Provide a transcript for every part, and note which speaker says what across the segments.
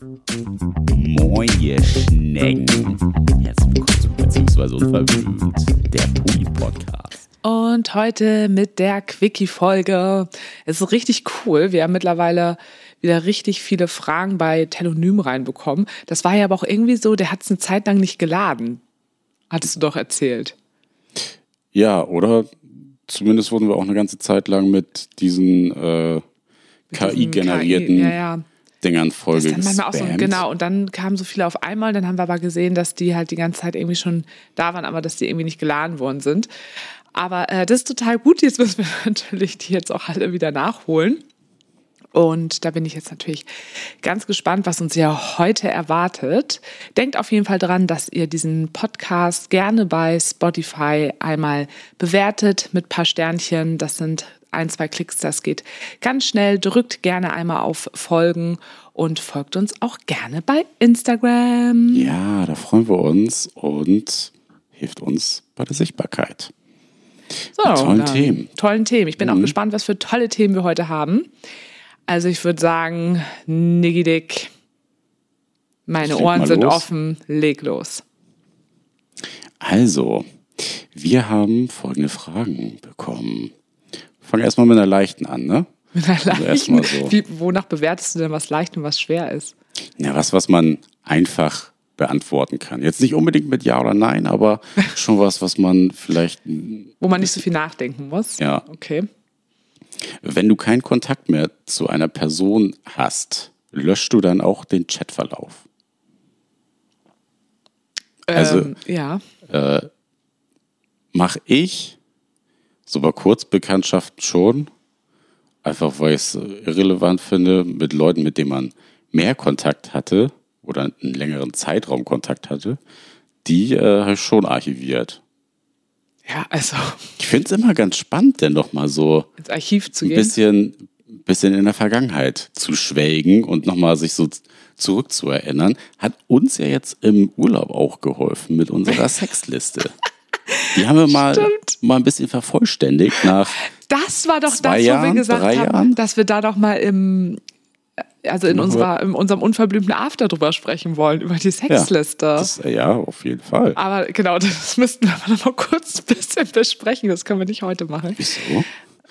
Speaker 1: Moin, ihr Schnecken. Herzlich willkommen zu Beziehungsweise Unverblümt, der Poli-Podcast.
Speaker 2: Und heute mit der Quickie-Folge. Es ist richtig cool. Wir haben mittlerweile wieder richtig viele Fragen bei Telonym reinbekommen. Das war ja aber auch irgendwie so, der hat es eine Zeit lang nicht geladen. Hattest du doch erzählt.
Speaker 3: Ja, oder zumindest wurden wir auch eine ganze Zeit lang mit diesen KI-generierten Dingern voll
Speaker 2: das dann manchmal
Speaker 3: gespammt.
Speaker 2: auch so, genau, und dann kamen so viele auf einmal, dann haben wir aber gesehen, dass die halt die ganze Zeit irgendwie schon da waren, aber dass die irgendwie nicht geladen worden sind. Aber das ist total gut, jetzt müssen wir natürlich die jetzt auch alle wieder nachholen. Und da bin ich jetzt natürlich ganz gespannt, was uns ja heute erwartet. Denkt auf jeden Fall dran, dass ihr diesen Podcast gerne bei Spotify einmal bewertet mit ein paar Sternchen. Das sind 1, 2 Klicks, das geht ganz schnell. Drückt gerne einmal auf Folgen und folgt uns auch gerne bei Instagram.
Speaker 3: Ja, da freuen wir uns und hilft uns bei der Sichtbarkeit.
Speaker 2: So,
Speaker 3: mit tollen Themen.
Speaker 2: Tollen Themen. Ich bin auch gespannt, was für tolle Themen wir heute haben. Also ich würde sagen, Niggi-Dick, meine Ohren sind offen, leg los.
Speaker 3: Also, wir haben folgende Fragen bekommen. Fang erstmal mit einer leichten an, ne?
Speaker 2: Mit einer leichten?
Speaker 3: Also erstmal so.
Speaker 2: Wonach bewertest du denn, was leicht und was schwer ist?
Speaker 3: Ja, was man einfach beantworten kann. Jetzt nicht unbedingt mit Ja oder Nein, aber schon was man vielleicht...
Speaker 2: Wo man nicht so viel nachdenken muss?
Speaker 3: Ja.
Speaker 2: Okay.
Speaker 3: Wenn du keinen Kontakt mehr zu einer Person hast, löschst du dann auch den Chatverlauf?
Speaker 2: Ja.
Speaker 3: Mache ich so bei Kurzbekanntschaften schon, einfach weil ich es irrelevant finde, mit Leuten, mit denen man mehr Kontakt hatte oder einen längeren Zeitraum Kontakt hatte, die habe ich schon archiviert.
Speaker 2: Ja, also.
Speaker 3: Ich finde es immer ganz spannend, denn nochmal so
Speaker 2: ins Archiv zu
Speaker 3: ein
Speaker 2: gehen.
Speaker 3: bisschen in der Vergangenheit zu schwelgen und nochmal sich so zurückzuerinnern. Hat uns ja jetzt im Urlaub auch geholfen mit unserer Sexliste. Die haben wir mal ein bisschen vervollständigt nach
Speaker 2: Das war doch
Speaker 3: 2
Speaker 2: das,
Speaker 3: Jahren,
Speaker 2: wo wir gesagt
Speaker 3: 3
Speaker 2: haben,
Speaker 3: Jahren.
Speaker 2: dass wir da doch mal in unserem unverblümten After drüber sprechen wollen, über die Sexliste.
Speaker 3: Ja, auf jeden Fall.
Speaker 2: Aber genau, das müssten wir noch mal kurz ein bisschen besprechen. Das können wir nicht heute machen.
Speaker 3: Wieso?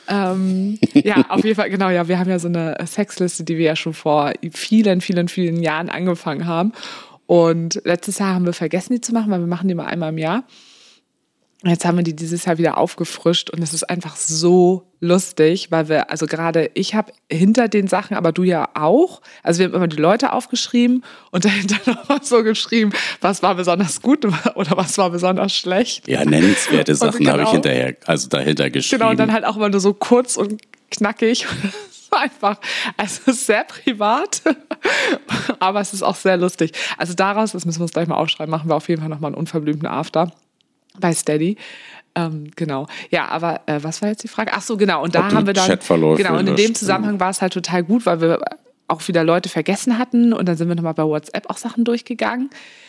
Speaker 2: Ja, auf jeden Fall, genau, ja, wir haben ja so eine Sexliste, die wir ja schon vor vielen, vielen, vielen Jahren angefangen haben. Und letztes Jahr haben wir vergessen, die zu machen, weil wir machen die mal einmal im Jahr. Jetzt haben wir die dieses Jahr wieder aufgefrischt und es ist einfach so lustig, weil ich habe hinter den Sachen, aber du ja auch, also wir haben immer die Leute aufgeschrieben und dahinter nochmal so geschrieben, was war besonders gut oder was war besonders schlecht.
Speaker 3: Ja, nennenswerte Sachen habe ich dahinter geschrieben.
Speaker 2: Genau, und dann halt auch immer nur so kurz und knackig. Einfach, also es ist sehr privat, aber es ist auch sehr lustig. Also daraus, das müssen wir uns gleich mal aufschreiben, machen wir auf jeden Fall nochmal einen unverblümten After. Bei Steady. Genau. Ja, aber was war jetzt die Frage? Ach so, genau. Und da haben wir dann. Genau, und in dem Zusammenhang war es halt total gut, weil wir auch wieder Leute vergessen hatten und dann sind wir nochmal bei WhatsApp auch Sachen durchgegangen.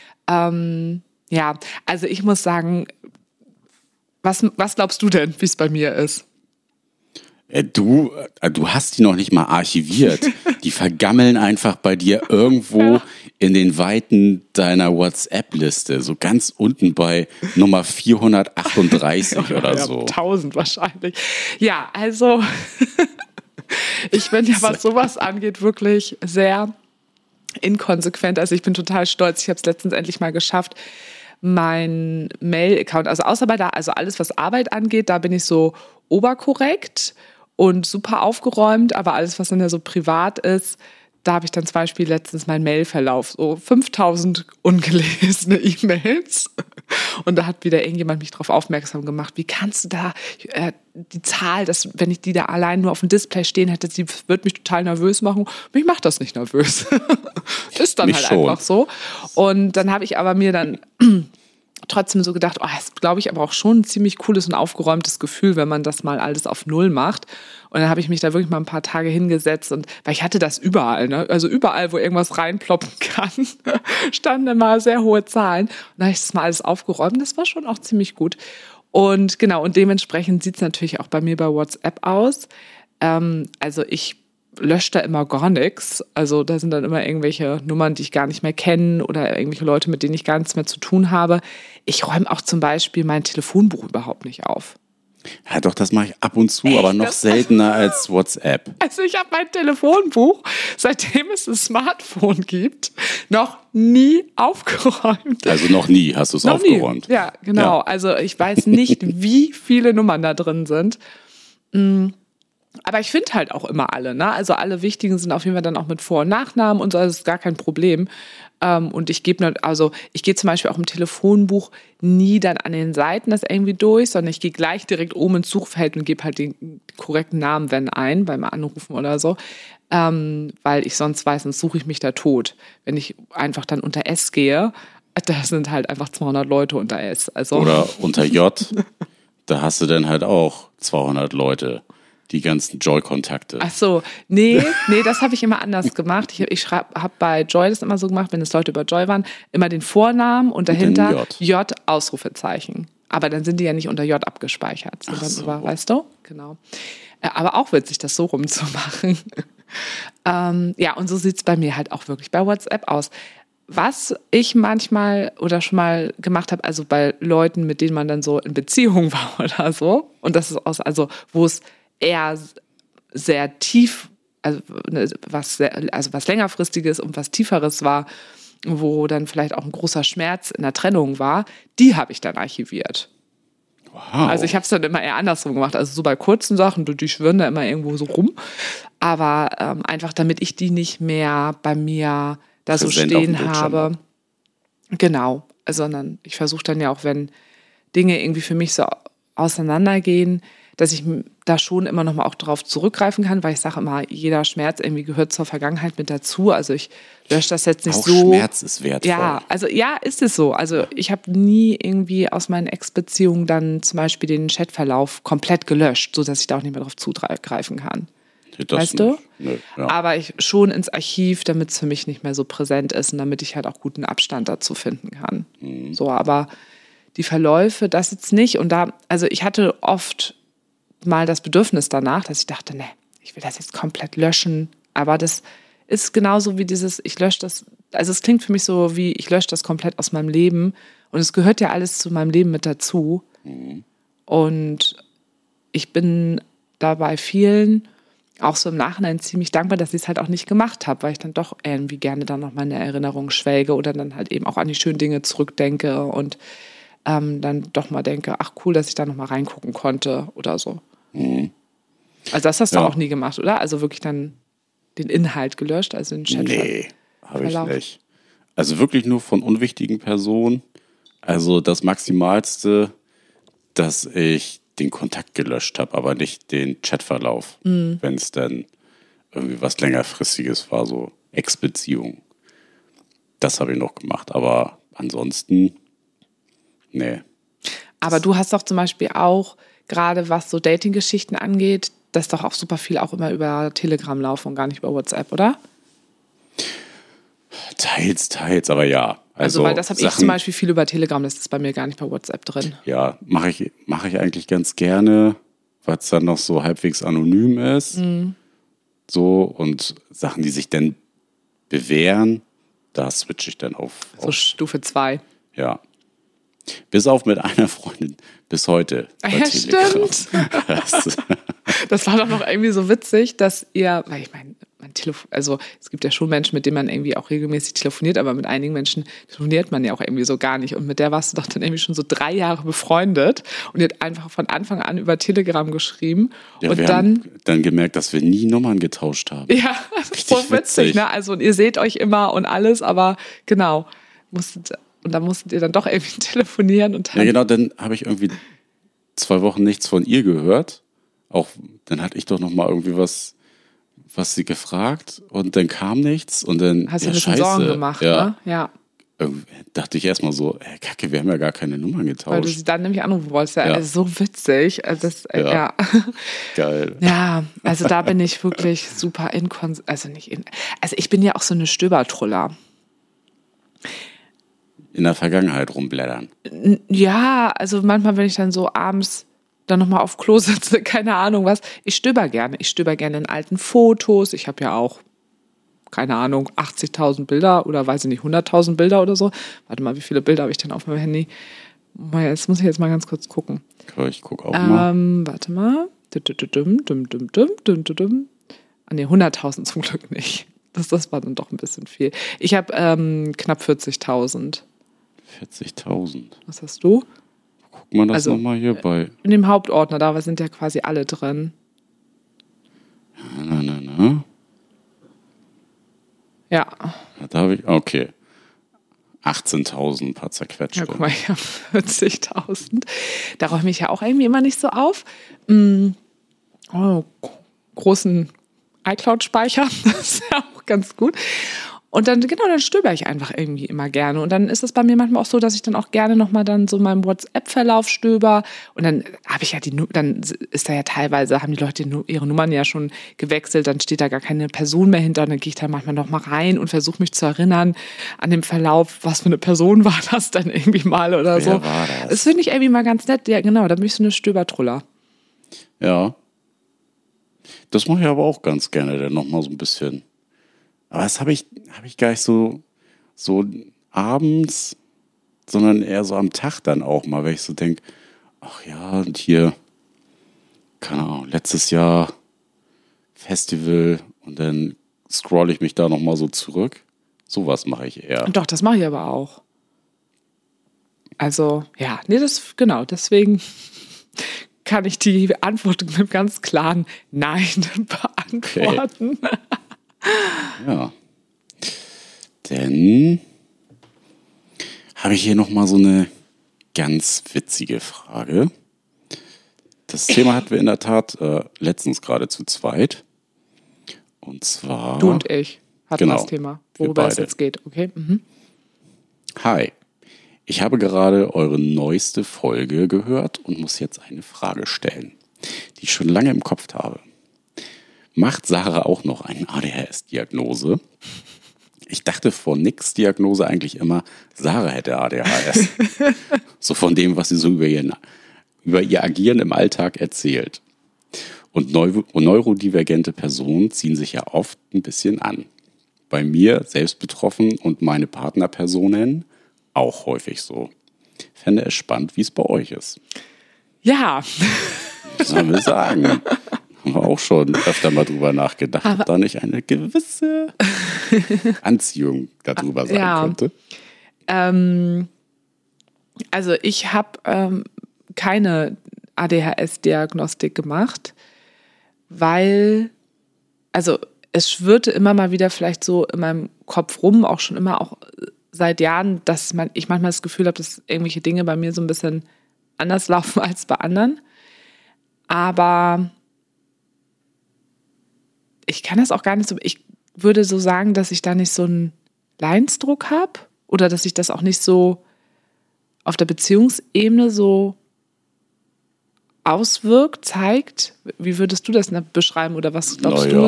Speaker 2: Ja, also ich muss sagen, was glaubst du denn, wie es bei mir ist?
Speaker 3: Du hast die noch nicht mal archiviert. Die vergammeln einfach bei dir irgendwo in den Weiten deiner WhatsApp-Liste. So ganz unten bei Nummer 438 oder so.
Speaker 2: 1000 wahrscheinlich. Ja, also ich bin ja, was sowas angeht, wirklich sehr inkonsequent. Also ich bin total stolz. Ich habe es letztens endlich mal geschafft, mein Mail-Account, also alles, was Arbeit angeht, da bin ich so oberkorrekt und super aufgeräumt, aber alles, was dann ja so privat ist, da habe ich dann zum Beispiel letztens meinen Mailverlauf, so 5000 ungelesene E-Mails. Und da hat wieder irgendjemand mich darauf aufmerksam gemacht, wie kannst du da die Zahl, wenn ich die da allein nur auf dem Display stehen hätte, die wird mich total nervös machen. Mich macht das nicht nervös. Ist dann mich halt schon. Einfach so. Und dann habe ich aber mir dann trotzdem so gedacht, das ist, glaube ich, aber auch schon ein ziemlich cooles und aufgeräumtes Gefühl, wenn man das mal alles auf Null macht. Und dann habe ich mich da wirklich mal ein paar Tage hingesetzt weil ich hatte das überall, ne? Also überall, wo irgendwas reinploppen kann, standen immer sehr hohe Zahlen. Und dann habe ich das mal alles aufgeräumt. Das war schon auch ziemlich gut. Und genau, und dementsprechend sieht es natürlich auch bei mir bei WhatsApp aus. Also ich lösche da immer gar nichts. Also da sind dann immer irgendwelche Nummern, die ich gar nicht mehr kenne oder irgendwelche Leute, mit denen ich gar nichts mehr zu tun habe. Ich räume auch zum Beispiel mein Telefonbuch überhaupt nicht auf.
Speaker 3: Ja, doch, das mache ich ab und zu, aber noch seltener als WhatsApp.
Speaker 2: Also ich habe mein Telefonbuch, seitdem es ein Smartphone gibt, noch nie aufgeräumt.
Speaker 3: Also noch nie hast du es aufgeräumt.
Speaker 2: Nie. Ja, genau. Ja. Also ich weiß nicht, wie viele Nummern da drin sind. Aber ich finde halt auch immer alle, ne? Also alle wichtigen sind auf jeden Fall dann auch mit Vor- und Nachnamen und so, das ist gar kein Problem. Und ich gehe zum Beispiel auch im Telefonbuch nie dann an den Seiten das irgendwie durch, sondern ich gehe gleich direkt oben ins Suchfeld und gebe halt den korrekten Namen, wenn ein, beim Anrufen oder so, weil ich sonst weiß, sonst suche ich mich da tot. Wenn ich einfach dann unter S gehe, da sind halt einfach 200 Leute unter S. Also.
Speaker 3: Oder unter J, da hast du dann halt auch 200 Leute. Die ganzen Joy-Kontakte.
Speaker 2: Ach so, nee, das habe ich immer anders gemacht. Ich habe bei Joy das immer so gemacht, wenn es Leute über Joy waren, immer den Vornamen und dahinter J Ausrufezeichen. Aber dann sind die ja nicht unter J abgespeichert, sondern über, weißt du? Genau. Aber auch witzig, das so rumzumachen. Ja, und so sieht es bei mir halt auch wirklich bei WhatsApp aus. Was ich manchmal oder schon mal gemacht habe, also bei Leuten, mit denen man dann so in Beziehung war oder so, und das ist wo es eher sehr tief, also was längerfristiges und was Tieferes war, wo dann vielleicht auch ein großer Schmerz in der Trennung war, die habe ich dann archiviert.
Speaker 3: Wow.
Speaker 2: Also ich habe es dann immer eher andersrum gemacht. Also so bei kurzen Sachen, die schwirren da immer irgendwo so rum. Aber einfach, damit ich die nicht mehr bei mir da so stehen habe. Genau. Sondern ich versuche dann ja auch, wenn Dinge irgendwie für mich so auseinandergehen, dass ich da schon immer noch mal auch drauf zurückgreifen kann, weil ich sage immer, jeder Schmerz irgendwie gehört zur Vergangenheit mit dazu. Also ich lösche das jetzt nicht
Speaker 3: auch
Speaker 2: so.
Speaker 3: Schmerz ist wertvoll.
Speaker 2: Ja, also ja, ist es so. Also ich habe nie irgendwie aus meinen Ex-Beziehungen dann zum Beispiel den Chatverlauf komplett gelöscht, sodass ich da auch nicht mehr drauf zugreifen kann. Weißt du?
Speaker 3: Nö, ja.
Speaker 2: Aber ich schon ins Archiv, damit es für mich nicht mehr so präsent ist und damit ich halt auch guten Abstand dazu finden kann. So, aber die Verläufe, das jetzt nicht. Und also ich hatte oft mal das Bedürfnis danach, dass ich dachte, ne, ich will das jetzt komplett löschen. Aber das ist genauso wie ich lösche das, also es klingt für mich so wie, ich lösche das komplett aus meinem Leben. Und es gehört ja alles zu meinem Leben mit dazu. Und ich bin da bei vielen auch so im Nachhinein ziemlich dankbar, dass ich es halt auch nicht gemacht habe, weil ich dann doch irgendwie gerne dann noch meine Erinnerungen schwelge oder dann halt eben auch an die schönen Dinge zurückdenke und dann doch mal denke, ach cool, dass ich da noch mal reingucken konnte oder so. Also das hast du auch nie gemacht, oder? Also wirklich dann den Inhalt gelöscht, also den Chat.
Speaker 3: Nee, habe ich nicht. Also wirklich nur von unwichtigen Personen. Also das Maximalste, dass ich den Kontakt gelöscht habe, aber nicht den Chatverlauf, wenn es dann irgendwie was längerfristiges war, so Ex-Beziehung. Das habe ich noch gemacht, aber ansonsten, nee.
Speaker 2: Aber du hast doch zum Beispiel auch, gerade was so Dating-Geschichten angeht, das doch auch super viel auch immer über Telegram laufen und gar nicht über WhatsApp, oder?
Speaker 3: Teils, aber ja.
Speaker 2: Also weil das habe ich zum Beispiel viel über Telegram, das ist bei mir gar nicht bei WhatsApp drin.
Speaker 3: Ja, mache ich eigentlich ganz gerne, weil es dann noch so halbwegs anonym ist. So, und Sachen, die sich dann bewähren, da switche ich dann auf
Speaker 2: Stufe 2.
Speaker 3: Ja. Bis auf mit einer Freundin bis heute.
Speaker 2: Ja, stimmt. Das war doch noch irgendwie so witzig, dass weil ich meine, also es gibt ja schon Menschen, mit denen man irgendwie auch regelmäßig telefoniert, aber mit einigen Menschen telefoniert man ja auch irgendwie so gar nicht. Und mit der warst du doch dann irgendwie schon so 3 Jahre befreundet und die hat einfach von Anfang an über Telegram geschrieben.
Speaker 3: Ja,
Speaker 2: und
Speaker 3: wir haben dann gemerkt, dass wir nie Nummern getauscht haben.
Speaker 2: Ja, so witzig, ne? Also und ihr seht euch immer und alles, aber genau, und dann musstet ihr dann doch irgendwie telefonieren. Und dann
Speaker 3: ja, genau, dann habe ich irgendwie 2 Wochen nichts von ihr gehört. Auch dann hatte ich doch noch mal irgendwie was sie gefragt und dann kam nichts und dann
Speaker 2: hast du ein bisschen Sorgen gemacht, ne? Ja.
Speaker 3: Irgendwie dachte ich erstmal so, Kacke, wir haben ja gar keine Nummern getauscht.
Speaker 2: Weil du sie dann nämlich anrufen wolltest. Ja. Also so witzig. Also ja.
Speaker 3: Geil.
Speaker 2: Ja, also da bin ich wirklich super also ich bin ja auch so eine Stöbertruller.
Speaker 3: In der Vergangenheit rumblättern.
Speaker 2: Ja, also manchmal, wenn ich dann so abends dann nochmal auf Klo sitze, keine Ahnung was. Ich stöber gerne. Ich stöber gerne in alten Fotos. Ich habe ja auch, keine Ahnung, 80.000 Bilder oder weiß ich nicht, 100.000 Bilder oder so. Warte mal, wie viele Bilder habe ich denn auf meinem Handy? Jetzt muss ich jetzt mal ganz kurz gucken.
Speaker 3: Ich gucke auch mal.
Speaker 2: Warte mal. Ah, nee, 100.000 zum Glück nicht. Das war dann doch ein bisschen viel. Ich habe knapp 40.000.
Speaker 3: 40.000.
Speaker 2: Was hast du?
Speaker 3: Guck mal das nochmal hier bei.
Speaker 2: In dem Hauptordner, da sind ja quasi alle drin.
Speaker 3: Na.
Speaker 2: Ja.
Speaker 3: Da habe ich, okay. 18.000, ein paar zerquetschte.
Speaker 2: Ja, guck mal, ich habe 40.000. Da räume ich ja auch irgendwie immer nicht so auf. Großen iCloud-Speicher, das ist ja auch ganz gut. Und dann, dann stöber ich einfach irgendwie immer gerne. Und dann ist es bei mir manchmal auch so, dass ich dann auch gerne nochmal dann so meinen WhatsApp-Verlauf stöber. Und dann habe ich ja dann ist da ja teilweise, haben die Leute ihre Nummern ja schon gewechselt, dann steht da gar keine Person mehr hinter. Und dann gehe ich da manchmal nochmal rein und versuche mich zu erinnern an dem Verlauf, was für eine Person war das dann irgendwie mal oder so.
Speaker 3: Wer war das?
Speaker 2: Das finde ich irgendwie mal ganz nett. Ja, genau, da bin ich so eine Stöbertruller.
Speaker 3: Ja. Das mache ich aber auch ganz gerne, dann nochmal so ein bisschen. Aber das habe ich gar nicht so abends, sondern eher so am Tag dann auch mal, wenn ich so denke, ach ja, und hier, keine Ahnung, letztes Jahr Festival und dann scrolle ich mich da nochmal so zurück. Sowas mache ich eher.
Speaker 2: Doch, das mache ich aber auch. Also, ja, nee, deswegen kann ich die Antwort mit einem ganz klaren Nein beantworten. Okay.
Speaker 3: Ja. Dann habe ich hier nochmal so eine ganz witzige Frage. Das Thema hatten wir in der Tat letztens gerade zu zweit. Und zwar...
Speaker 2: Du und ich hatten
Speaker 3: genau,
Speaker 2: das Thema, worüber es jetzt geht. Okay. Mhm.
Speaker 3: Hi, ich habe gerade eure neueste Folge gehört und muss jetzt eine Frage stellen, die ich schon lange im Kopf habe. Macht Sarah auch noch eine ADHS-Diagnose? Ich dachte vor nix Diagnose eigentlich immer, Sarah hätte ADHS. So von dem, was sie so über ihr Agieren im Alltag erzählt. Und neurodivergente Personen ziehen sich ja oft ein bisschen an. Bei mir, selbst betroffen und meine Partnerpersonen, auch häufig so. Fände es spannend, wie es bei euch ist.
Speaker 2: Ja.
Speaker 3: Was sollen wir sagen? Haben wir auch schon öfter mal drüber nachgedacht, ob da nicht eine gewisse Anziehung darüber sein könnte.
Speaker 2: Also ich habe keine ADHS-Diagnostik gemacht, weil, also es schwirrte immer mal wieder vielleicht so in meinem Kopf rum, auch schon immer auch seit Jahren, dass ich manchmal das Gefühl habe, dass irgendwelche Dinge bei mir so ein bisschen anders laufen als bei anderen. Aber ich kann das auch gar nicht so, ich würde so sagen, dass ich da nicht so einen Leidensdruck habe oder dass sich das auch nicht so auf der Beziehungsebene so auswirkt, zeigt. Wie würdest du das beschreiben oder was glaubst du?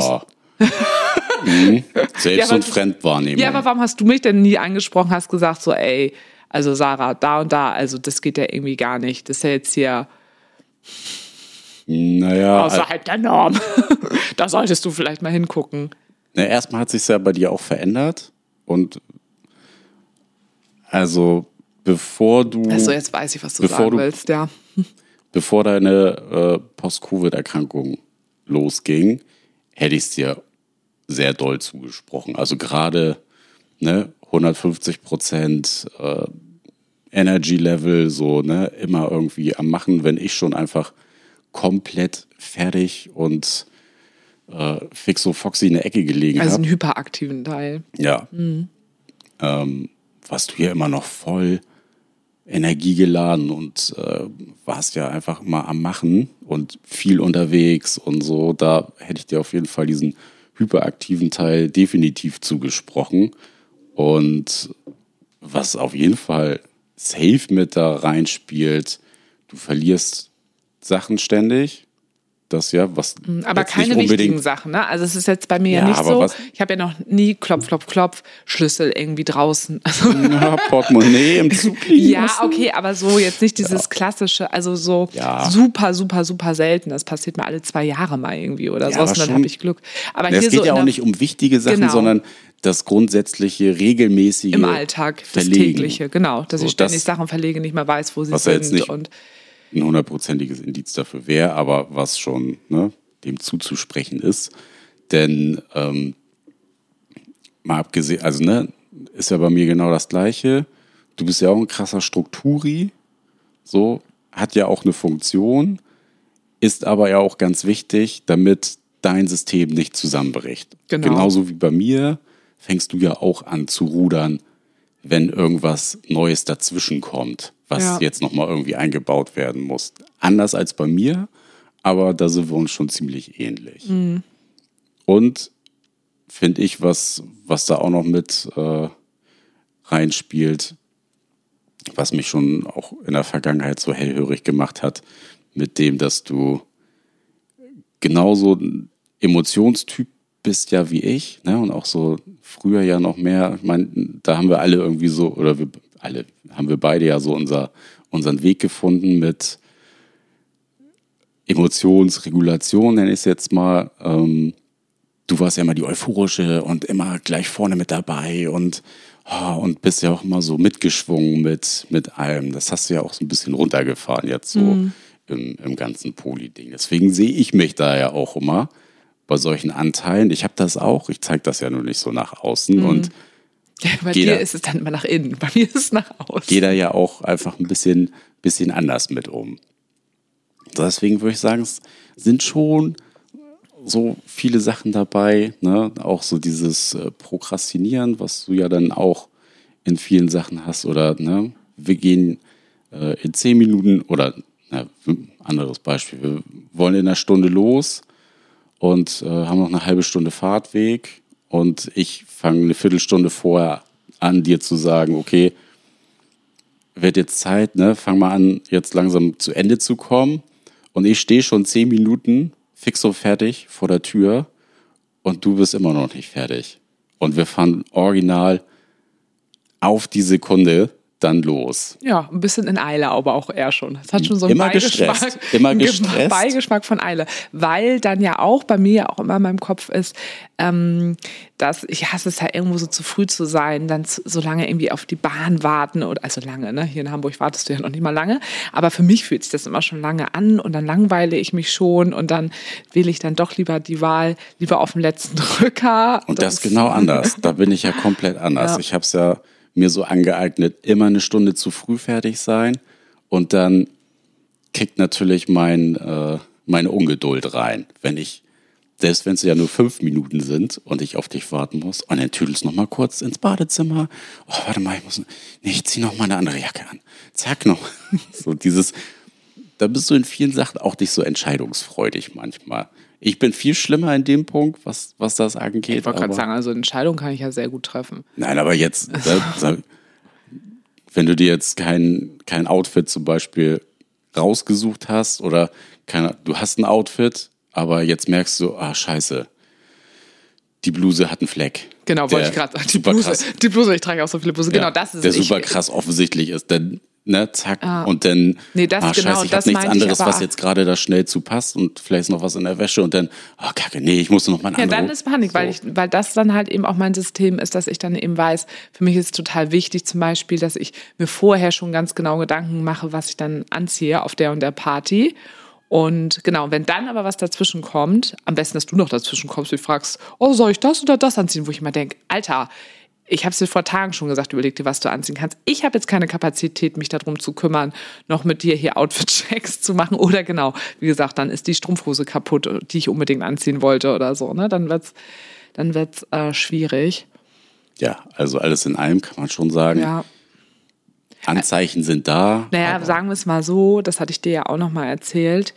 Speaker 3: Selbst- und Fremdwahrnehmung.
Speaker 2: Ja, aber warum hast du mich denn nie angesprochen, hast gesagt so, ey, also Sarah, da und da, also das geht ja irgendwie gar nicht. Das ist ja jetzt hier außerhalb der Norm. Da solltest du vielleicht mal hingucken.
Speaker 3: Erstmal hat sich ja bei dir auch verändert und also bevor du...
Speaker 2: Also jetzt weiß ich, was du sagen willst, ja.
Speaker 3: Bevor deine Post-Covid-Erkrankung losging, hätte ich es dir sehr doll zugesprochen. Also gerade 150% Energy-Level, so immer irgendwie am Machen, wenn ich schon einfach komplett fertig und fix so foxy in der Ecke gelegen habe.
Speaker 2: Also einen hyperaktiven Teil.
Speaker 3: Ja. Mhm. Warst du hier immer noch voll energiegeladen und warst ja einfach immer am Machen und viel unterwegs und so. Da hätte ich dir auf jeden Fall diesen hyperaktiven Teil definitiv zugesprochen. Und was auf jeden Fall safe mit da reinspielt, du verlierst Sachen ständig, das ja, was
Speaker 2: aber
Speaker 3: jetzt
Speaker 2: keine
Speaker 3: nicht unbedingt
Speaker 2: wichtigen Sachen, ne? Also es ist jetzt bei mir ja
Speaker 3: Ja,
Speaker 2: nicht
Speaker 3: aber
Speaker 2: so,
Speaker 3: was-
Speaker 2: ich habe ja noch nie Klopf, Klopf, Klopf, Schlüssel irgendwie draußen. Also,
Speaker 3: ja, Portemonnaie im Zug liegen
Speaker 2: ja,
Speaker 3: lassen.
Speaker 2: okay, aber so jetzt nicht dieses klassische, also so
Speaker 3: Ja.
Speaker 2: super, super, super selten. Das passiert mir alle 2 Jahre mal irgendwie oder
Speaker 3: Ja,
Speaker 2: so, und
Speaker 3: aber
Speaker 2: dann
Speaker 3: schon-
Speaker 2: habe ich Glück. Aber
Speaker 3: Es
Speaker 2: hier
Speaker 3: geht
Speaker 2: so
Speaker 3: ja
Speaker 2: in
Speaker 3: auch
Speaker 2: der-
Speaker 3: nicht um wichtige Sachen,
Speaker 2: Genau.
Speaker 3: sondern das grundsätzliche, regelmäßige
Speaker 2: im Alltag, das
Speaker 3: Verlegen.
Speaker 2: tägliche, genau, dass
Speaker 3: So,
Speaker 2: ich ständig
Speaker 3: das-
Speaker 2: Sachen verlege, nicht mehr weiß, wo sie
Speaker 3: Was ja jetzt
Speaker 2: sind
Speaker 3: nicht-
Speaker 2: und
Speaker 3: ein 100%iges Indiz dafür wäre, aber was schon dem zuzusprechen ist. Denn mal abgesehen, also ist ja bei mir genau das Gleiche. Du bist ja auch ein krasser Strukturi, so, hat ja auch eine Funktion, ist aber ja auch ganz wichtig, damit dein System nicht zusammenbricht.
Speaker 2: Genau.
Speaker 3: Genauso wie bei mir fängst du ja auch an zu rudern, wenn irgendwas Neues dazwischen kommt, was
Speaker 2: Ja.
Speaker 3: jetzt nochmal irgendwie eingebaut werden muss. Anders als bei mir, aber da sind wir uns schon ziemlich ähnlich. Und finde ich, was da auch noch mit reinspielt, was mich schon auch in der Vergangenheit so hellhörig gemacht hat, mit dem, dass du genauso ein Emotionstyp bist ja wie ich, ne? Und auch so früher ja noch mehr. Ich meine, da haben wir alle irgendwie so, oder haben wir beide ja so unseren Weg gefunden mit Emotionsregulation, nenne ich es jetzt mal. Du warst ja immer die Euphorische und immer gleich vorne mit dabei und bist ja auch immer so mitgeschwungen mit allem. Das hast du ja auch so ein bisschen runtergefahren jetzt so im ganzen Poli-Ding. Deswegen sehe ich mich da ja auch immer bei solchen Anteilen. Ich habe das auch, ich zeige das ja nur nicht so nach außen und
Speaker 2: ja, bei
Speaker 3: Jeder-
Speaker 2: dir ist es dann immer nach innen, bei mir ist es nach außen.
Speaker 3: gehe da ja auch einfach ein bisschen anders mit um. Deswegen würde ich sagen, es sind schon so viele Sachen dabei, ne? Auch so dieses Prokrastinieren, was du ja dann auch in vielen Sachen hast, oder ne? Wir gehen in 10 Minuten oder anderes Beispiel, wir wollen in einer Stunde los und haben noch eine halbe Stunde Fahrtweg und ich fange eine Viertelstunde vorher an, dir zu sagen, okay, wird jetzt Zeit, ne? Fang mal an, jetzt langsam zu Ende zu kommen. Und ich stehe schon 10 Minuten fix und fertig vor der Tür und du bist immer noch nicht fertig. Und wir fahren original auf die Sekunde dann los.
Speaker 2: Ja, ein bisschen in Eile, aber auch eher schon. Es hat schon so einen
Speaker 3: Immer
Speaker 2: Beigeschmack,
Speaker 3: gestresst, immer
Speaker 2: einen
Speaker 3: gestresst.
Speaker 2: Beigeschmack von Eile. Weil dann ja auch bei mir ja auch immer in meinem Kopf ist, dass ich hasse es ja irgendwo so zu früh zu sein, dann so lange irgendwie auf die Bahn warten oder also lange, ne? Hier in Hamburg wartest du ja noch nicht mal lange, aber für mich fühlt sich das immer schon lange an und dann langweile ich mich schon und dann wähle ich dann doch lieber die Wahl lieber auf dem letzten Drücker.
Speaker 3: Und das ist genau anders. Da bin ich ja komplett anders.
Speaker 2: Ja.
Speaker 3: Ich habe es ja mir so angeeignet, immer eine Stunde zu früh fertig sein und dann kickt natürlich meine Ungeduld rein, selbst wenn es ja nur 5 Minuten sind und ich auf dich warten muss und dann tüdelst noch mal kurz ins Badezimmer. Oh, warte mal, ich zieh noch mal eine andere Jacke an. Zack noch. So da bist du in vielen Sachen auch nicht so entscheidungsfreudig manchmal. Ich bin viel schlimmer in dem Punkt, was das angeht.
Speaker 2: Ich wollte gerade
Speaker 3: aber-
Speaker 2: sagen, also Entscheidungen kann ich ja sehr gut treffen.
Speaker 3: Nein, aber jetzt, wenn du dir jetzt kein Outfit zum Beispiel rausgesucht hast oder du hast ein Outfit, aber jetzt merkst du, scheiße, die Bluse hat einen Fleck.
Speaker 2: Genau, wollte ich gerade sagen. Die Bluse, ich trage auch so viele Blusen. Genau, das ist
Speaker 3: der
Speaker 2: es.
Speaker 3: super krass offensichtlich ist. Dann, zack,
Speaker 2: Ah.
Speaker 3: und dann,
Speaker 2: Nee, das
Speaker 3: scheiße,
Speaker 2: genau,
Speaker 3: ich
Speaker 2: das
Speaker 3: habe nichts
Speaker 2: meinte ich
Speaker 3: anderes,
Speaker 2: aber
Speaker 3: was
Speaker 2: auch.
Speaker 3: jetzt gerade da schnell zu passt und vielleicht ist noch was in der Wäsche und dann, kacke, nee, ich muss noch mal ein
Speaker 2: Ja,
Speaker 3: anderes.
Speaker 2: dann ist Panik, weil das dann halt eben auch mein System ist, dass ich dann eben weiß, für mich ist es total wichtig zum Beispiel, dass ich mir vorher schon ganz genau Gedanken mache, was ich dann anziehe auf der und der Party. Und genau, wenn dann aber was dazwischen kommt, am besten, dass du noch dazwischen kommst und fragst, soll ich das oder das anziehen? Wo ich immer denke, Alter, ich habe es dir vor Tagen schon gesagt, überleg dir, was du anziehen kannst. Ich habe jetzt keine Kapazität, mich darum zu kümmern, noch mit dir hier Outfit-Checks zu machen. Oder genau, wie gesagt, dann ist die Strumpfhose kaputt, die ich unbedingt anziehen wollte oder so. Ne? Dann wird's schwierig.
Speaker 3: Ja, also alles in allem kann man schon sagen,
Speaker 2: Ja.
Speaker 3: Anzeichen sind da.
Speaker 2: Naja,
Speaker 3: aber-
Speaker 2: sagen wir es mal so, das hatte ich dir ja auch noch mal erzählt.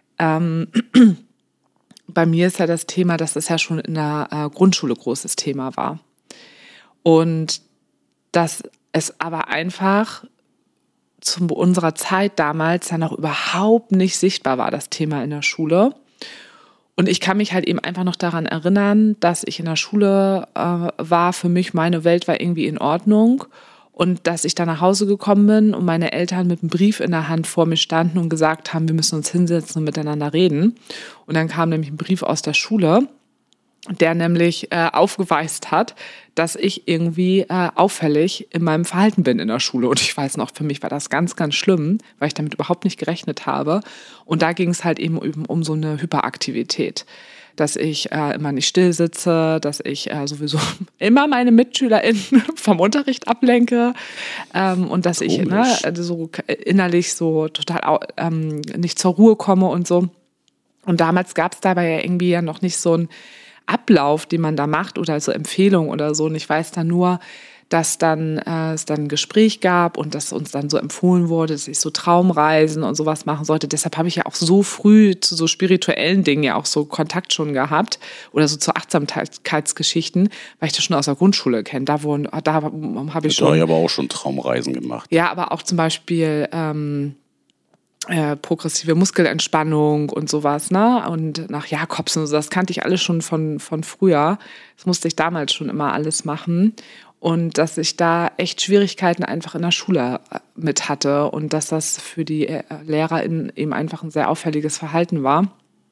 Speaker 2: Bei mir ist ja das Thema, dass das ja schon in der Grundschule großes Thema war. Und dass es aber einfach zu unserer Zeit damals ja noch überhaupt nicht sichtbar war, das Thema in der Schule. Und ich kann mich halt eben einfach noch daran erinnern, dass ich in der Schule war, für mich, meine Welt war irgendwie in Ordnung. Und dass ich da nach Hause gekommen bin und meine Eltern mit einem Brief in der Hand vor mir standen und gesagt haben, wir müssen uns hinsetzen und miteinander reden. Und dann kam nämlich ein Brief aus der Schule, der nämlich aufgeweist hat, dass ich irgendwie auffällig in meinem Verhalten bin in der Schule. Und ich weiß noch, für mich war das ganz, ganz schlimm, weil ich damit überhaupt nicht gerechnet habe. Und da ging es halt eben um so eine Hyperaktivität. Dass ich immer nicht still sitze, dass ich sowieso immer meine MitschülerInnen vom Unterricht ablenke und dass ich so innerlich so total nicht zur Ruhe komme und so. Und damals gab es dabei ja irgendwie ja noch nicht so einen Ablauf, den man da macht oder so Empfehlungen oder so. Und ich weiß dann nur, dass dann es dann ein Gespräch gab und dass uns dann so empfohlen wurde, dass ich so Traumreisen und sowas machen sollte. Deshalb habe ich ja auch so früh zu so spirituellen Dingen ja auch so Kontakt schon gehabt oder so zu Achtsamkeitsgeschichten, weil ich das schon aus der Grundschule kenne. Da habe ich schon.
Speaker 3: Da habe ich aber auch schon Traumreisen gemacht.
Speaker 2: Ja, aber auch zum Beispiel progressive Muskelentspannung und sowas, ne? Und nach Jakobsen und so, das kannte ich alles schon von früher. Das musste ich damals schon immer alles machen. Und dass ich da echt Schwierigkeiten einfach in der Schule mit hatte und dass das für die LehrerInnen eben einfach ein sehr auffälliges Verhalten war.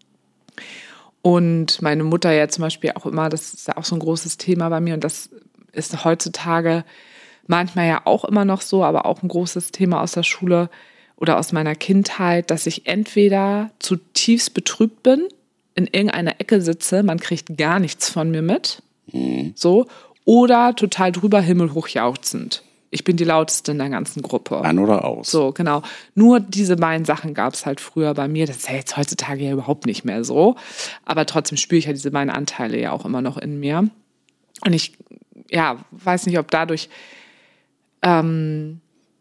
Speaker 2: Und meine Mutter ja zum Beispiel auch immer, das ist ja auch so ein großes Thema bei mir und das ist heutzutage manchmal ja auch immer noch so, aber auch ein großes Thema aus der Schule oder aus meiner Kindheit, dass ich entweder zutiefst betrübt bin, in irgendeiner Ecke sitze, man kriegt gar nichts von mir mit, so, oder total drüber himmelhoch jauchzend. Ich bin die lauteste in der ganzen Gruppe.
Speaker 3: An oder aus.
Speaker 2: So, genau. Nur diese beiden Sachen gab es halt früher bei mir. Das ist ja jetzt heutzutage ja überhaupt nicht mehr so. Aber trotzdem spüre ich ja diese beiden Anteile ja auch immer noch in mir. Und ich, weiß nicht, ob dadurch, weil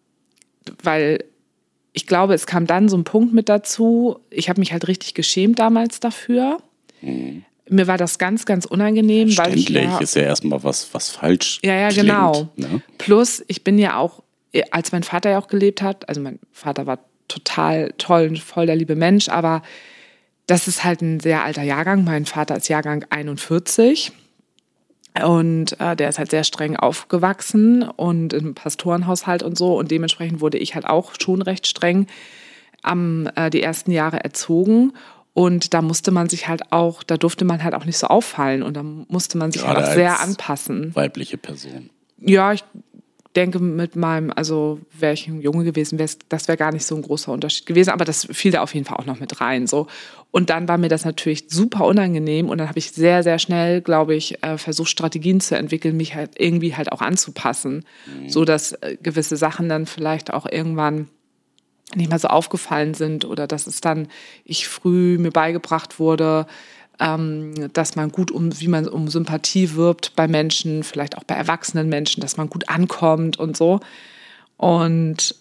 Speaker 2: ich glaube, es kam dann so ein Punkt mit dazu. Ich habe mich halt richtig geschämt damals dafür. Mir war das ganz, ganz unangenehm.
Speaker 3: Verständlich, ist ja erstmal was falsch klingt,
Speaker 2: genau.
Speaker 3: Ne?
Speaker 2: Plus, ich bin ja auch, als mein Vater ja auch gelebt hat, also mein Vater war total toll und voll der liebe Mensch, aber das ist halt ein sehr alter Jahrgang. Mein Vater ist Jahrgang 41 und der ist halt sehr streng aufgewachsen und im Pastorenhaushalt und so und dementsprechend wurde ich halt auch schon recht streng die ersten Jahre erzogen. Und da musste man sich halt auch, da durfte man halt auch nicht so auffallen und da musste man sich
Speaker 3: Gerade
Speaker 2: halt auch sehr anpassen.
Speaker 3: Weibliche Person.
Speaker 2: Ja, ich denke wäre ich ein Junge gewesen, das wäre gar nicht so ein großer Unterschied gewesen, aber das fiel da auf jeden Fall auch noch mit rein. So. Und dann war mir das natürlich super unangenehm und dann habe ich sehr, sehr schnell, glaube ich, versucht, Strategien zu entwickeln, mich halt irgendwie halt auch anzupassen, so dass gewisse Sachen dann vielleicht auch irgendwann nicht mehr so aufgefallen sind oder dass es dann früh mir beigebracht wurde, dass man wie man um Sympathie wirbt bei Menschen, vielleicht auch bei erwachsenen Menschen, dass man gut ankommt und so. Und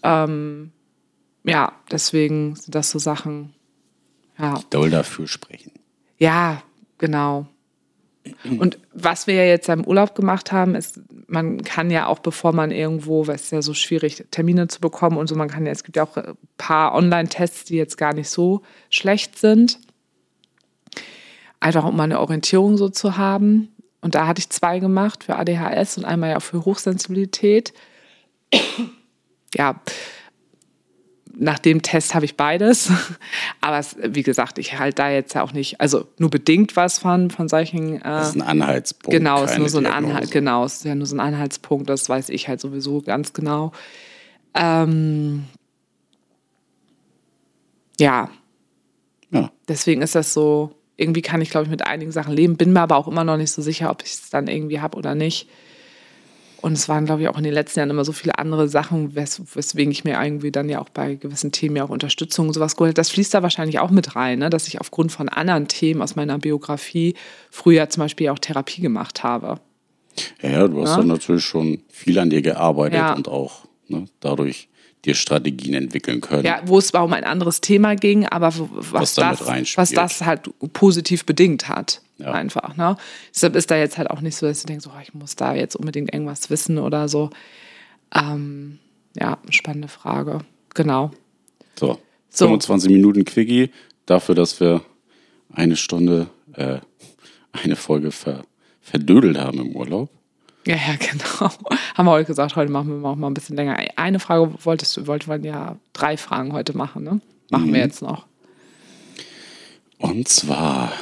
Speaker 2: deswegen sind das so Sachen, ja.
Speaker 3: Doll dafür sprechen.
Speaker 2: Ja, genau. Und was wir ja jetzt im Urlaub gemacht haben, ist, man kann ja auch, bevor man irgendwo, weil es ist ja so schwierig, Termine zu bekommen und so, es gibt ja auch ein paar Online-Tests, die jetzt gar nicht so schlecht sind. Einfach um mal eine Orientierung so zu haben. Und da hatte ich 2 gemacht für ADHS und einmal ja auch für Hochsensibilität. Ja, nach dem Test habe ich beides. Aber wie gesagt, ich halte da jetzt ja auch nicht, also nur bedingt was von solchen.
Speaker 3: Das ist ein Anhaltspunkt.
Speaker 2: Genau, ist nur so ein
Speaker 3: Diagnose.
Speaker 2: es ist ja nur so ein Anhaltspunkt, das weiß ich halt sowieso ganz genau. Deswegen ist das so, irgendwie kann ich, glaube ich, mit einigen Sachen leben, bin mir aber auch immer noch nicht so sicher, ob ich es dann irgendwie habe oder nicht. Und es waren, glaube ich, auch in den letzten Jahren immer so viele andere Sachen, weswegen ich mir irgendwie dann ja auch bei gewissen Themen ja auch Unterstützung und sowas geholt habe. Das fließt da wahrscheinlich auch mit rein, ne? Dass ich aufgrund von anderen Themen aus meiner Biografie früher zum Beispiel auch Therapie gemacht habe.
Speaker 3: Ja, du hast dann natürlich schon viel an dir gearbeitet und auch dadurch dir Strategien entwickeln können.
Speaker 2: Ja, wo es zwar um ein anderes Thema ging, aber was das halt positiv bedingt hat. Ja. Einfach. Ne? Deshalb ist da jetzt halt auch nicht so, dass du denkst, ich muss da jetzt unbedingt irgendwas wissen oder so. Spannende Frage. Genau.
Speaker 3: So. 25 Minuten Quickie dafür, dass wir eine Stunde, eine Folge verdödelt haben im Urlaub.
Speaker 2: Ja, genau. Haben wir heute gesagt, heute machen wir auch mal ein bisschen länger. Eine Frage wollten wir ja 3 Fragen heute machen, ne? Machen wir jetzt noch.
Speaker 3: Und zwar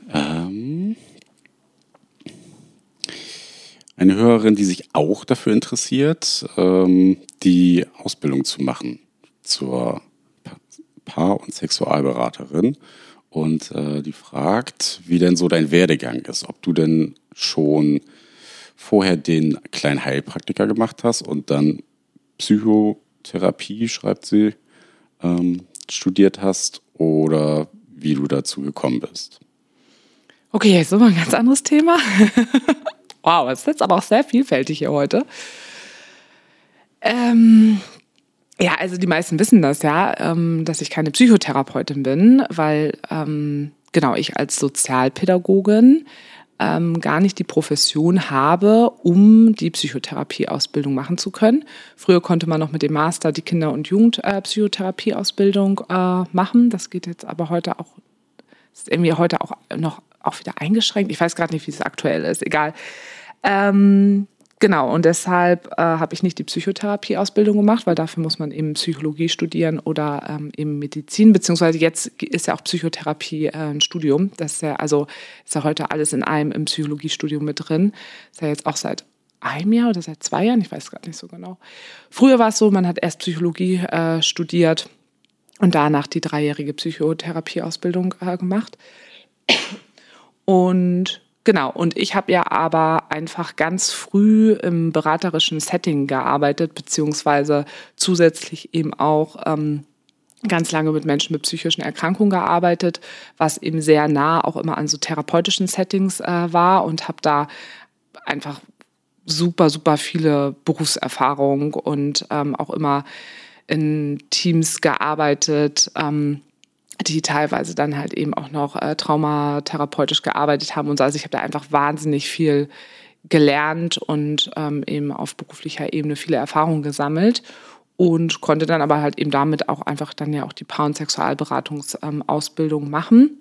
Speaker 3: eine Hörerin, die sich auch dafür interessiert, die Ausbildung zu machen zur Paar- und Sexualberaterin. Und die fragt, wie denn so dein Werdegang ist. Ob du denn schon vorher den kleinen Heilpraktiker gemacht hast und dann Psychotherapie, schreibt sie, studiert hast oder wie du dazu gekommen bist.
Speaker 2: Okay, jetzt nochmal ein ganz anderes Thema. Wow, es ist jetzt aber auch sehr vielfältig hier heute. Ja, also die meisten wissen das ja, dass ich keine Psychotherapeutin bin, weil ich als Sozialpädagogin gar nicht die Profession habe, um die Psychotherapieausbildung machen zu können. Früher konnte man noch mit dem Master die Kinder- und Jugendpsychotherapieausbildung machen. Das geht jetzt aber heute auch, ist irgendwie heute auch noch auch wieder eingeschränkt. Ich weiß gerade nicht, wie es aktuell ist. Egal. Genau, und deshalb habe ich nicht die Psychotherapieausbildung gemacht, weil dafür muss man eben Psychologie studieren oder eben Medizin, beziehungsweise jetzt ist ja auch Psychotherapie ein Studium. Das ist ja, ist ja heute alles in einem im Psychologiestudium mit drin. Ist ja jetzt auch seit einem Jahr oder seit 2 Jahren, ich weiß gerade nicht so genau. Früher war es so, man hat erst Psychologie studiert und danach die 3-jährige Psychotherapieausbildung gemacht. Und genau, und ich habe ja aber einfach ganz früh im beraterischen Setting gearbeitet, beziehungsweise zusätzlich eben auch ganz lange mit Menschen mit psychischen Erkrankungen gearbeitet, was eben sehr nah auch immer an so therapeutischen Settings war und habe da einfach super, super viele Berufserfahrung und auch immer in Teams gearbeitet, die teilweise dann halt eben auch noch traumatherapeutisch gearbeitet haben und so. Also ich habe da einfach wahnsinnig viel gelernt und eben auf beruflicher Ebene viele Erfahrungen gesammelt und konnte dann aber halt eben damit auch einfach dann ja auch die Paar- und Sexualberatungsausbildung machen.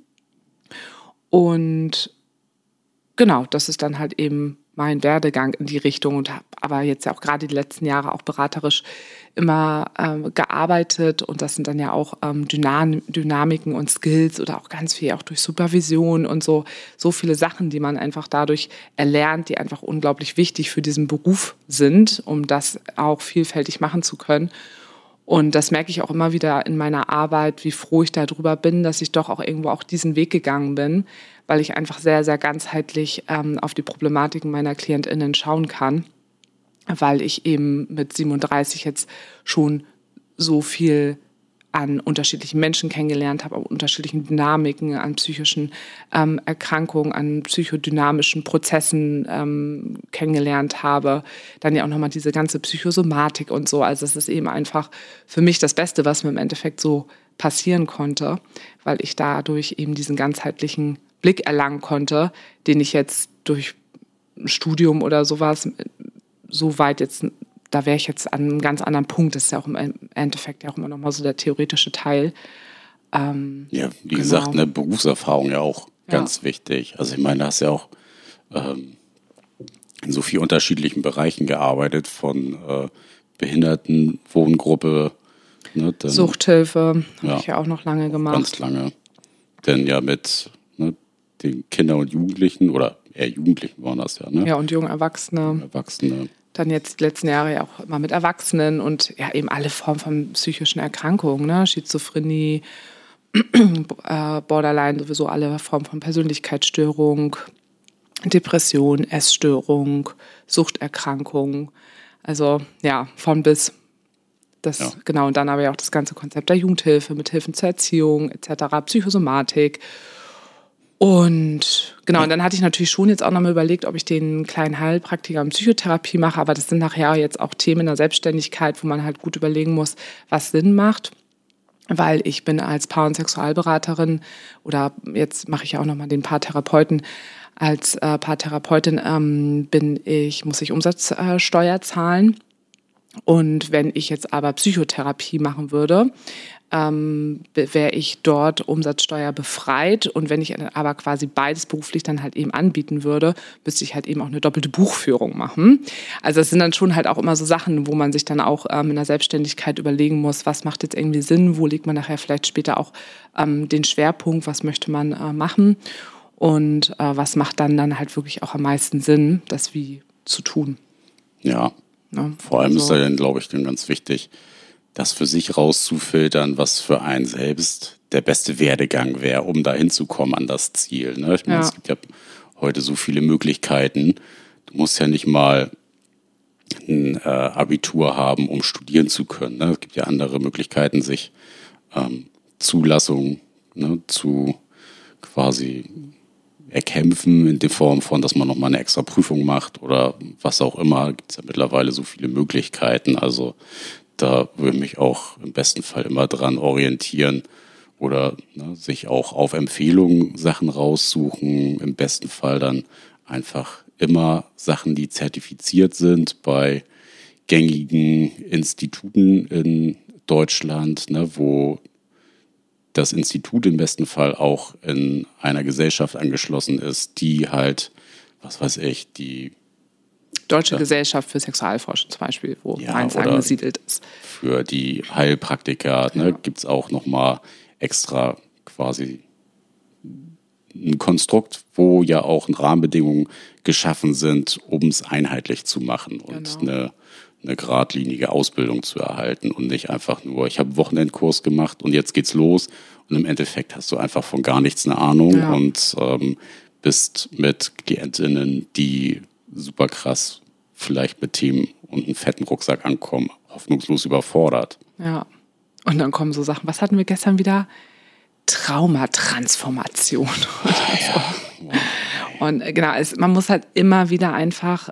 Speaker 2: Und genau, das ist dann halt eben mein Werdegang in die Richtung und habe aber jetzt ja auch gerade die letzten Jahre auch beraterisch immer gearbeitet und das sind dann ja auch Dynamiken und Skills oder auch ganz viel auch durch Supervision und so viele Sachen, die man einfach dadurch erlernt, die einfach unglaublich wichtig für diesen Beruf sind, um das auch vielfältig machen zu können. Und das merke ich auch immer wieder in meiner Arbeit, wie froh ich darüber bin, dass ich doch auch irgendwo auch diesen Weg gegangen bin, weil ich einfach sehr, sehr ganzheitlich auf die Problematiken meiner KlientInnen schauen kann, weil ich eben mit 37 jetzt schon so viel an unterschiedlichen Menschen kennengelernt habe, an unterschiedlichen Dynamiken, an psychischen Erkrankungen, an psychodynamischen Prozessen kennengelernt habe. Dann ja auch nochmal diese ganze Psychosomatik und so. Also es ist eben einfach für mich das Beste, was mir im Endeffekt so passieren konnte, weil ich dadurch eben diesen ganzheitlichen Blick erlangen konnte, den ich jetzt durch ein Studium oder sowas so weit jetzt, da wäre ich jetzt an einem ganz anderen Punkt. Das ist ja auch im Endeffekt ja auch immer noch mal so der theoretische Teil.
Speaker 3: Ja, wie gesagt, eine Berufserfahrung ja auch ganz wichtig. Also ich meine, da hast ja auch in so vielen unterschiedlichen Bereichen gearbeitet, von Behindertenwohngruppe. Ne, dann,
Speaker 2: Suchthilfe habe ich ja auch noch lange gemacht.
Speaker 3: Ganz lange. Denn ja mit den Kindern und Jugendlichen, oder eher Jugendlichen waren das ja, ne?
Speaker 2: Ja, und junge Erwachsene. Dann jetzt die letzten Jahre ja auch immer mit Erwachsenen und ja eben alle Formen von psychischen Erkrankungen, ne? Schizophrenie, Borderline, sowieso alle Formen von Persönlichkeitsstörung, Depression, Essstörung, Suchterkrankung. Also ja, von bis. Genau, und dann aber ja auch das ganze Konzept der Jugendhilfe mit Hilfen zur Erziehung etc., Psychosomatik. Und genau, und dann hatte ich natürlich schon jetzt auch nochmal überlegt, ob ich den kleinen Heilpraktiker in Psychotherapie mache, aber das sind nachher jetzt auch Themen in der Selbstständigkeit, wo man halt gut überlegen muss, was Sinn macht, weil ich bin als Paar- und Sexualberaterin oder jetzt mache ich ja auch nochmal den Paartherapeuten. Als Paartherapeutin muss ich Umsatzsteuer zahlen. Und wenn ich jetzt aber Psychotherapie machen würde, wäre ich dort umsatzsteuerbefreit. Und wenn ich aber quasi beides beruflich dann halt eben anbieten würde, müsste ich halt eben auch eine doppelte Buchführung machen. Also das sind dann schon halt auch immer so Sachen, wo man sich dann auch in der Selbstständigkeit überlegen muss, was macht jetzt irgendwie Sinn, wo legt man nachher vielleicht später auch den Schwerpunkt, was möchte man machen und was macht dann halt wirklich auch am meisten Sinn, das wie zu tun.
Speaker 3: Ja, vor allem ist da dann, glaube ich, dann ganz wichtig, das für sich rauszufiltern, was für einen selbst der beste Werdegang wäre, um da hinzukommen an das Ziel. Ne? Ich meine, es gibt ja heute so viele Möglichkeiten. Du musst ja nicht mal ein Abitur haben, um studieren zu können. Ne? Es gibt ja andere Möglichkeiten, sich Zulassung zu quasi erkämpfen, in der Form von, dass man nochmal eine extra Prüfung macht oder was auch immer. Gibt es ja mittlerweile so viele Möglichkeiten. Also da würde ich mich auch im besten Fall immer dran orientieren oder sich auch auf Empfehlungen Sachen raussuchen. Im besten Fall dann einfach immer Sachen, die zertifiziert sind bei gängigen Instituten in Deutschland, wo das Institut im besten Fall auch in einer Gesellschaft angeschlossen ist, die halt, was weiß ich, die
Speaker 2: Deutsche Gesellschaft für Sexualforschung zum Beispiel, wo Mainz angesiedelt ist.
Speaker 3: Für die Heilpraktiker gibt es auch nochmal extra quasi ein Konstrukt, wo ja auch Rahmenbedingungen geschaffen sind, um es einheitlich zu machen und eine geradlinige Ausbildung zu erhalten und nicht einfach nur, ich habe einen Wochenendkurs gemacht und jetzt geht's los und im Endeffekt hast du einfach von gar nichts eine Ahnung und bist mit KlientInnen, die super krass vielleicht mit Themen und einem fetten Rucksack ankommen, hoffnungslos überfordert.
Speaker 2: Ja, und dann kommen so Sachen, was hatten wir gestern wieder? Traumatransformation. Und genau, man muss halt immer wieder einfach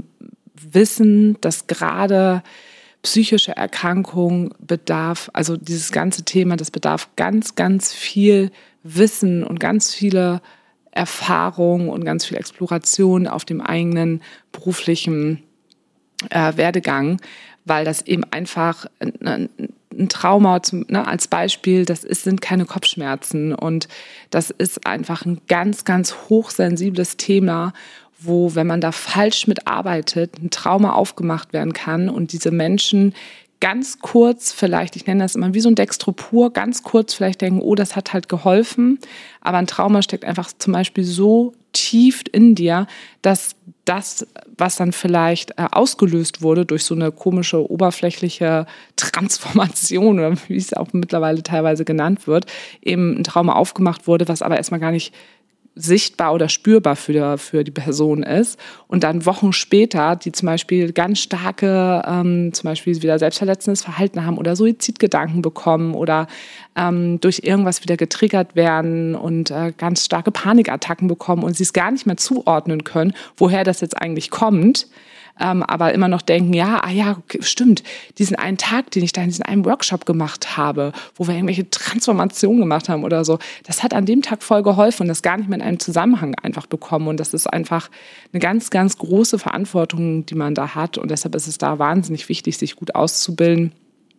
Speaker 2: wissen, dass gerade psychische Erkrankung bedarf, also dieses ganze Thema, das bedarf ganz, ganz viel Wissen und ganz viele Erfahrung und ganz viel Exploration auf dem eigenen beruflichen Werdegang, weil das eben einfach ein Trauma als Beispiel, sind keine Kopfschmerzen und das ist einfach ein ganz, ganz hochsensibles Thema, wo, wenn man da falsch mitarbeitet, ein Trauma aufgemacht werden kann und diese Menschen ganz kurz vielleicht, ich nenne das immer wie so ein Dextropur, ganz kurz vielleicht denken, oh, das hat halt geholfen, aber ein Trauma steckt einfach zum Beispiel so tief in dir, dass das, was dann vielleicht ausgelöst wurde durch so eine komische oberflächliche Transformation oder wie es auch mittlerweile teilweise genannt wird, eben ein Trauma aufgemacht wurde, was aber erstmal gar nicht sichtbar oder spürbar für die Person ist und dann Wochen später, die zum Beispiel ganz starke, zum Beispiel wieder selbstverletzendes Verhalten haben oder Suizidgedanken bekommen oder durch irgendwas wieder getriggert werden und ganz starke Panikattacken bekommen und sie es gar nicht mehr zuordnen können, woher das jetzt eigentlich kommt. Aber immer noch denken, okay, stimmt, diesen einen Tag, den ich da in diesem einen Workshop gemacht habe, wo wir irgendwelche Transformationen gemacht haben oder so, das hat an dem Tag voll geholfen und das gar nicht mehr in einem Zusammenhang einfach bekommen. Und das ist einfach eine ganz, ganz große Verantwortung, die man da hat. Und deshalb ist es da wahnsinnig wichtig, sich gut auszubilden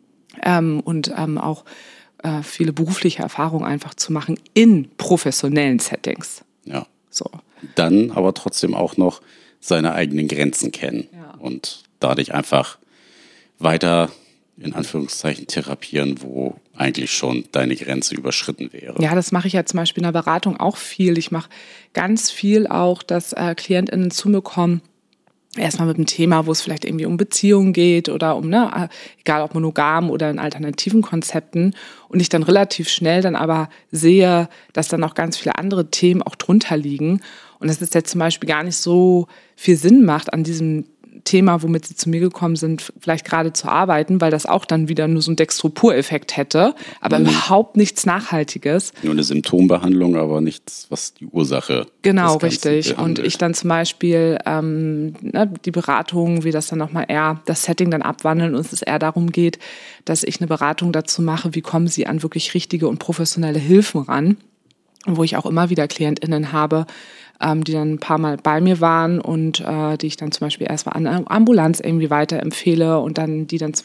Speaker 2: und auch viele berufliche Erfahrungen einfach zu machen in professionellen Settings.
Speaker 3: Ja.
Speaker 2: So.
Speaker 3: Dann aber trotzdem auch noch seine eigenen Grenzen kennen und dadurch einfach weiter, in Anführungszeichen, therapieren, wo eigentlich schon deine Grenze überschritten wäre.
Speaker 2: Ja, das mache ich ja zum Beispiel in der Beratung auch viel. Ich mache ganz viel auch, dass KlientInnen zu mir kommen, erstmal mit einem Thema, wo es vielleicht irgendwie um Beziehungen geht oder um, egal ob monogam oder in alternativen Konzepten und ich dann relativ schnell dann aber sehe, dass dann auch ganz viele andere Themen auch drunter liegen und dass es jetzt zum Beispiel gar nicht so viel Sinn macht, an diesem Thema, womit sie zu mir gekommen sind, vielleicht gerade zu arbeiten, weil das auch dann wieder nur so einen Dextropur-Effekt hätte, aber überhaupt nichts Nachhaltiges.
Speaker 3: Nur eine Symptombehandlung, aber nichts, was die Ursache
Speaker 2: genau, richtig. Und ich dann zum Beispiel die Beratung, wie das dann nochmal eher das Setting dann abwandeln und es eher darum geht, dass ich eine Beratung dazu mache, wie kommen sie an wirklich richtige und professionelle Hilfen ran. Und wo ich auch immer wieder KlientInnen habe, die dann ein paar Mal bei mir waren und die ich dann zum Beispiel erstmal an eine Ambulanz irgendwie weiterempfehle und dann die dann vielleicht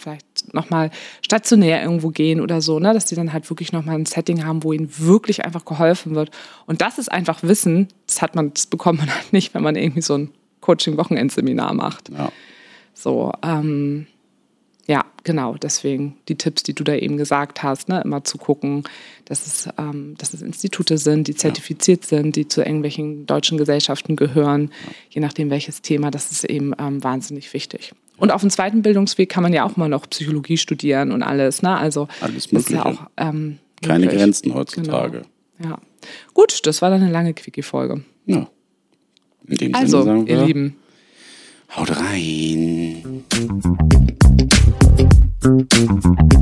Speaker 2: nochmal stationär irgendwo gehen oder so, ne? Dass die dann halt wirklich nochmal ein Setting haben, wo ihnen wirklich einfach geholfen wird. Und das ist einfach Wissen, das bekommt man halt nicht, wenn man irgendwie so ein Coaching-Wochenendseminar macht.
Speaker 3: Ja.
Speaker 2: So, ja, genau, deswegen die Tipps, die du da eben gesagt hast, ne, immer zu gucken, dass es Institute sind, die zertifiziert sind, die zu irgendwelchen deutschen Gesellschaften gehören, je nachdem welches Thema, das ist eben wahnsinnig wichtig. Und auf dem zweiten Bildungsweg kann man ja auch mal noch Psychologie studieren und alles, ne? Also
Speaker 3: alles
Speaker 2: das ist
Speaker 3: Mögliche.
Speaker 2: ja auch
Speaker 3: Keine
Speaker 2: möglich.
Speaker 3: Grenzen heutzutage.
Speaker 2: Genau. Ja. Gut, das war dann eine lange Quickie-Folge.
Speaker 3: Ja. In dem
Speaker 2: Also,
Speaker 3: Sinne sagen wir,
Speaker 2: ihr Lieben,
Speaker 3: haut rein.